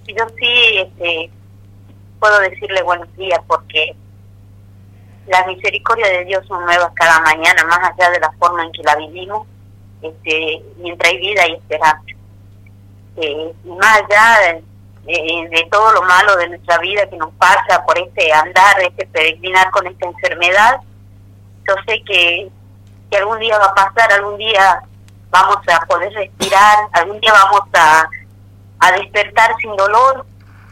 yo sí puedo decirle buenos días, porque las misericordias de Dios son nuevas cada mañana, más allá de la forma en que la vivimos. Mientras hay vida hay esperanza. Y más allá de todo lo malo de nuestra vida que nos pasa por andar, peregrinar con esta enfermedad, yo sé que algún día va a pasar, algún día vamos a poder respirar, algún día vamos a despertar sin dolor,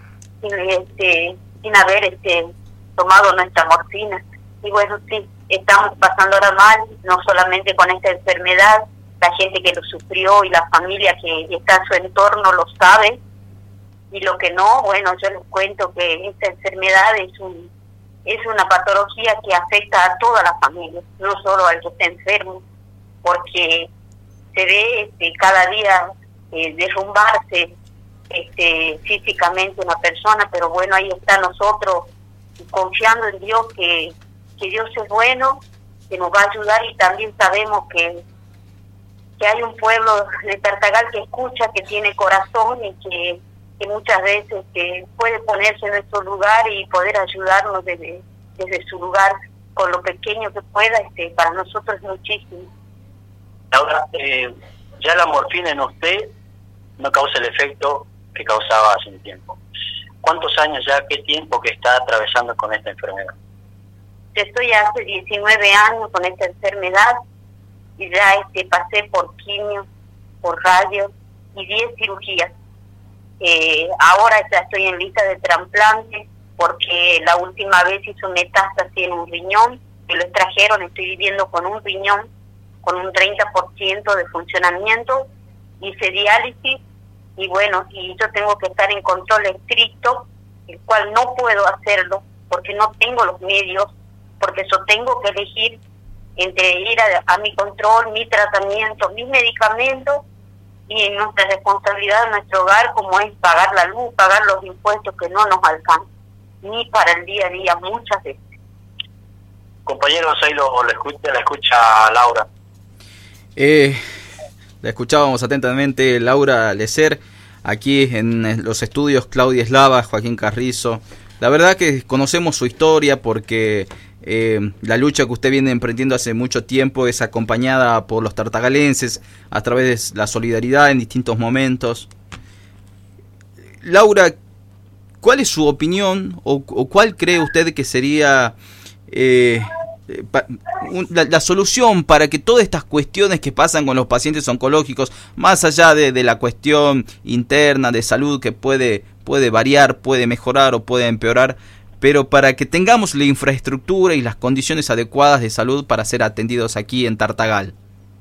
sin haber tomado nuestra morfina. Y bueno, sí, estamos pasando ahora mal, no solamente con esta enfermedad, la gente que lo sufrió y la familia que está en su entorno lo sabe, y lo que no, bueno, yo les cuento que esta enfermedad es una patología que afecta a toda la familia, no solo al que está enfermo, porque se ve cada día derrumbarse físicamente una persona, pero bueno, ahí está nosotros confiando en Dios, que Dios es bueno, que nos va a ayudar, y también sabemos que hay un pueblo de Tartagal que escucha, que tiene corazón, y que muchas veces puede ponerse en nuestro lugar y poder ayudarnos desde su lugar, con lo pequeño que pueda. Para nosotros es muchísimo. Laura, ya la morfina en usted no causa el efecto que causaba hace un tiempo. ¿Cuántos años ya, qué tiempo que está atravesando con esta enfermedad? Yo estoy hace 19 años con esta enfermedad, y ya pasé por quimio, por radio y 10 cirugías. Ahora ya estoy en lista de trasplante, porque la última vez hizo metástasis en un riñón, que lo extrajeron. Estoy viviendo con un riñón con un 30% de funcionamiento, hice diálisis, y bueno, y yo tengo que estar en control estricto, el cual no puedo hacerlo porque no tengo los medios, porque yo tengo que elegir entre ir a mi control, mi tratamiento, mis medicamentos, y nuestra responsabilidad en nuestro hogar, como es pagar la luz, pagar los impuestos que no nos alcanzan, ni para el día a día, muchas veces. Compañeros, ahí la escucha Laura. La escuchábamos atentamente, Laura Lecer, aquí en los estudios Claudia Eslava, Joaquín Carrizo. La verdad que conocemos su historia, porque la lucha que usted viene emprendiendo hace mucho tiempo es acompañada por los tartagalenses a través de la solidaridad en distintos momentos. Laura, ¿cuál es su opinión o cuál cree usted que sería la solución para que todas estas cuestiones que pasan con los pacientes oncológicos, más allá de la cuestión interna de salud que puede variar, puede mejorar o puede empeorar, pero para que tengamos la infraestructura y las condiciones adecuadas de salud para ser atendidos aquí en Tartagal?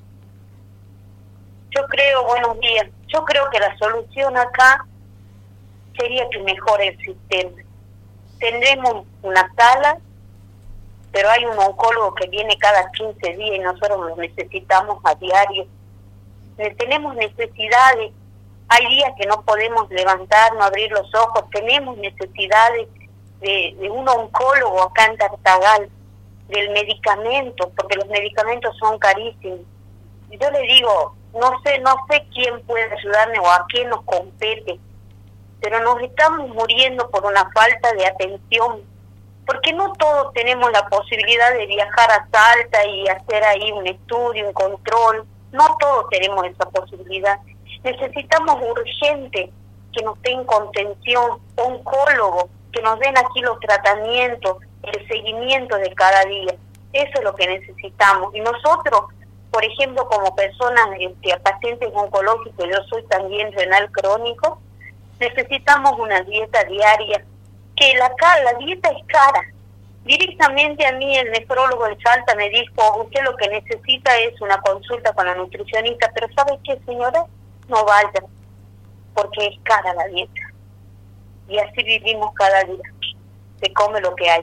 Buenos días, yo creo que la solución acá sería que mejore el sistema. Tendremos una sala, pero hay un oncólogo que viene cada 15 días y nosotros lo necesitamos a diario. Tenemos necesidades, hay días que no podemos levantarnos, abrir los ojos, tenemos necesidades de un oncólogo acá en Tartagal, del medicamento, porque los medicamentos son carísimos. Yo le digo, no sé quién puede ayudarme o a quién nos compete, pero nos estamos muriendo por una falta de atención, porque no todos tenemos la posibilidad de viajar a Salta y hacer ahí un estudio, un control. No todos tenemos esa posibilidad. Necesitamos urgente que nos den contención, oncólogos, que nos den aquí los tratamientos, el seguimiento de cada día. Eso es lo que necesitamos. Y nosotros, por ejemplo, como personas, pacientes oncológicos, yo soy también renal crónico, necesitamos una dieta diaria, que la dieta es cara. Directamente a mí el nefrólogo de Salta me dijo, usted lo que necesita es una consulta con la nutricionista, pero ¿sabe qué, señora? No vaya, porque es cara la dieta. Y así vivimos cada día, se come lo que hay.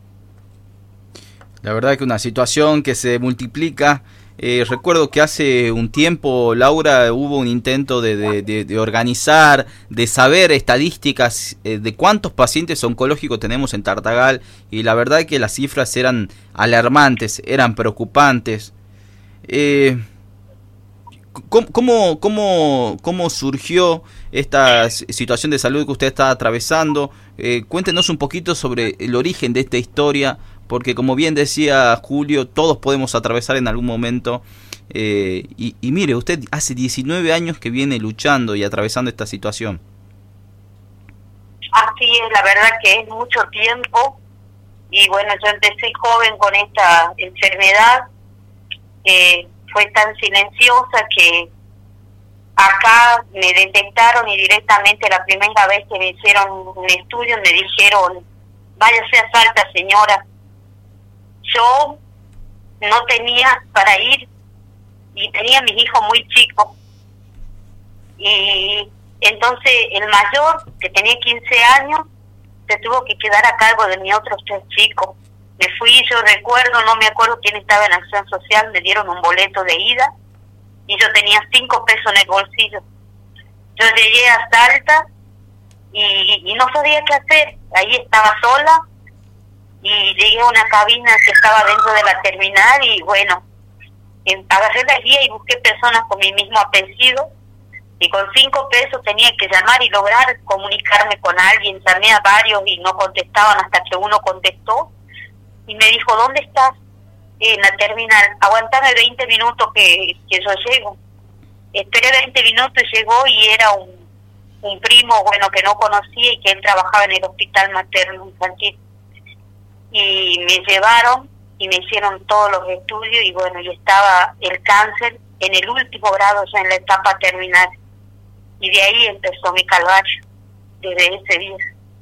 La verdad que una situación que se multiplica. Recuerdo que hace un tiempo, Laura, hubo un intento de organizar, de saber estadísticas de cuántos pacientes oncológicos tenemos en Tartagal, y la verdad que las cifras eran alarmantes, eran preocupantes. ¿Cómo surgió esta situación de salud que usted está atravesando. Cuéntenos un poquito sobre el origen de esta historia, porque como bien decía Julio, todos podemos atravesar en algún momento. Y mire, usted hace 19 años que viene luchando y atravesando esta situación. Así es, la verdad que es mucho tiempo. Y bueno, yo empecé joven con esta enfermedad. Fue tan silenciosa que acá me detectaron y directamente la primera vez que me hicieron un estudio me dijeron: váyase a Salta, señora. Yo no tenía para ir y tenía a mis hijos muy chicos. Y entonces el mayor, que tenía 15 años, se tuvo que quedar a cargo de mis otros 3 chicos. Me fui, yo recuerdo, no me acuerdo quién estaba en Acción Social, me dieron un boleto de ida y yo tenía 5 pesos en el bolsillo. Yo llegué a Salta y no sabía qué hacer. Ahí estaba sola y llegué a una cabina que estaba dentro de la terminal y bueno, agarré la guía y busqué personas con mi mismo apellido y con 5 pesos tenía que llamar y lograr comunicarme con alguien. Llamé a varios y no contestaban hasta que uno contestó y me dijo: ¿dónde estás? En la terminal. Aguantame 20 minutos que yo llego. Esperé 20 minutos y llegó y era un primo, bueno, que no conocía y que él trabajaba en el hospital materno infantil. Y me llevaron y me hicieron todos los estudios y bueno, y estaba el cáncer en el último grado, ya en la etapa terminal. Y de ahí empezó mi calvario, desde ese día.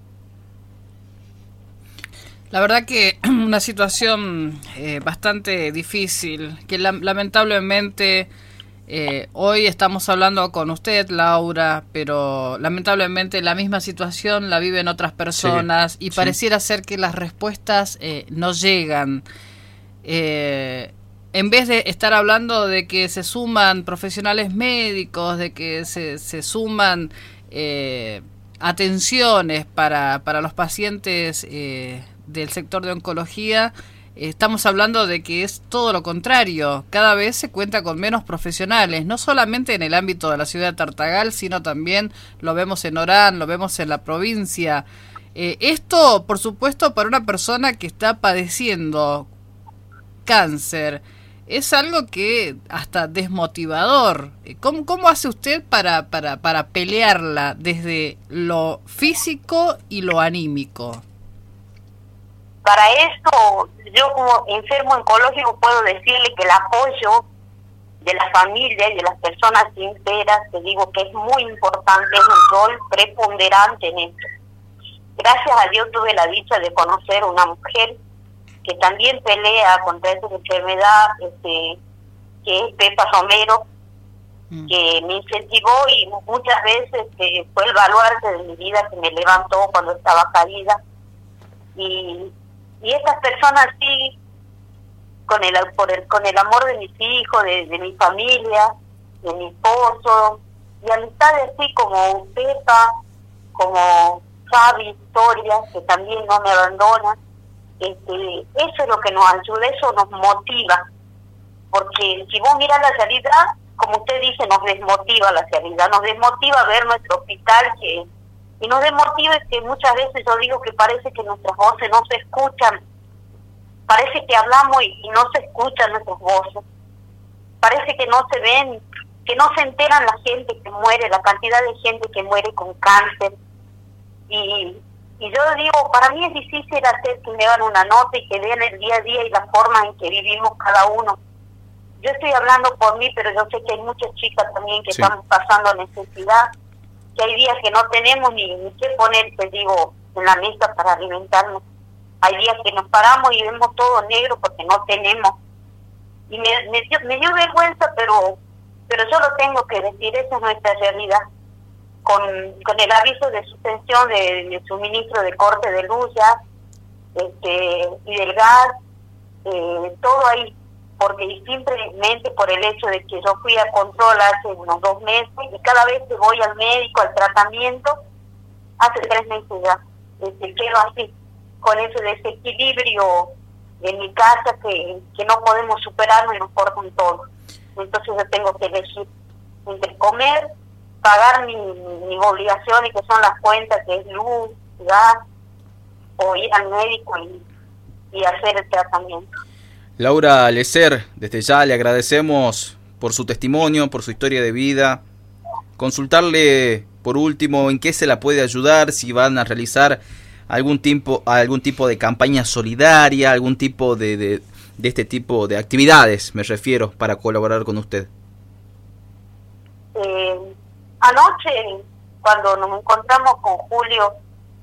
La verdad que una situación bastante difícil, que lamentablemente hoy estamos hablando con usted, Laura, pero lamentablemente la misma situación la viven otras personas, y pareciera ser que las respuestas no llegan. En vez de estar hablando de que se suman profesionales médicos, de que se suman atenciones para los pacientes del sector de oncología, estamos hablando de que es todo lo contrario. Cada vez se cuenta con menos profesionales, no solamente en el ámbito de la ciudad de Tartagal, sino también lo vemos en Orán, lo vemos en la provincia. Esto, por supuesto, para una persona que está padeciendo cáncer, es algo que hasta desmotivador. ¿Cómo hace usted para pelearla desde lo físico y lo anímico? Para esto, yo como enfermo oncológico puedo decirle que el apoyo de la familia y de las personas sinceras, te digo que es muy importante, es un rol preponderante en esto. Gracias a Dios tuve la dicha de conocer una mujer que también pelea contra esa enfermedad, que es Pepa Romero, que me incentivó y muchas veces fue el baluarte de mi vida, que me levantó cuando estaba caída. Y estas personas sí, con el amor de mis hijos, de mi familia, de mi esposo, y amistades así como Pepa, como Fabi, Historia, que también no me abandona. Eso es lo que nos ayuda, eso nos motiva, porque si vos miras la realidad, como usted dice, nos desmotiva la realidad, nos desmotiva ver nuestro hospital, y nos desmotiva que muchas veces yo digo que parece que nuestras voces no se escuchan, parece que hablamos y no se escuchan nuestras voces, parece que no se ven, que no se enteran la gente que muere, la cantidad de gente que muere con cáncer. Y yo digo, para mí es difícil hacer que me hagan una nota y que vean el día a día y la forma en que vivimos cada uno. Yo estoy hablando por mí, pero yo sé que hay muchas chicas también que están pasando necesidad, que hay días que no tenemos ni qué poner, te digo, en la mesa para alimentarnos. Hay días que nos paramos y vemos todo negro porque no tenemos. Y me dio vergüenza, pero yo lo tengo que decir, esa es nuestra realidad. Con el aviso de suspensión de suministro de corte de luz ya, y del gas, todo ahí, porque simplemente por el hecho de que yo fui a control hace unos 2 meses y cada vez que voy al médico, al tratamiento, hace 3 meses ya, quedo así, con ese desequilibrio en mi casa que no podemos superarlo y nos cortan todo. Entonces yo tengo que elegir entre comer pagar mis obligaciones, que son las cuentas, que es luz, gas, o ir al médico y hacer el tratamiento. Laura Lecer, desde ya le agradecemos por su testimonio, por su historia de vida. Consultarle por último en qué se la puede ayudar, si van a realizar algún tipo de campaña solidaria, algún tipo de este tipo de actividades, me refiero, para colaborar con usted. Anoche, cuando nos encontramos con Julio,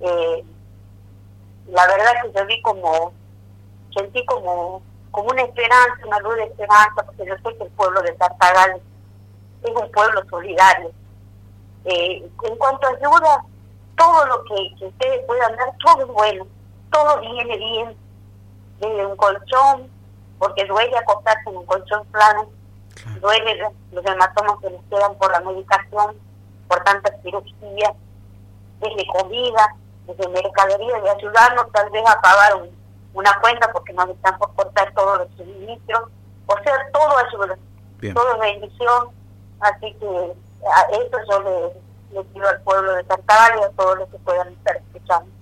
la verdad que yo sentí como una esperanza, una luz de esperanza, porque yo sé que el pueblo de Tartagal es un pueblo solidario. En cuanto a ayuda, todo lo que ustedes puedan dar, todo es bueno, todo viene bien, desde un colchón, porque duele acostarse en un colchón plano, duele los hematomas que les quedan por la medicación, por tantas cirugías, desde comida, desde mercadería, de ayudarnos tal vez a pagar una cuenta porque nos están por cortar todos los suministros, o sea, todo ayuda, todo es bendición, así que a eso yo le pido al pueblo de Tartagal y a todos los que puedan estar escuchando.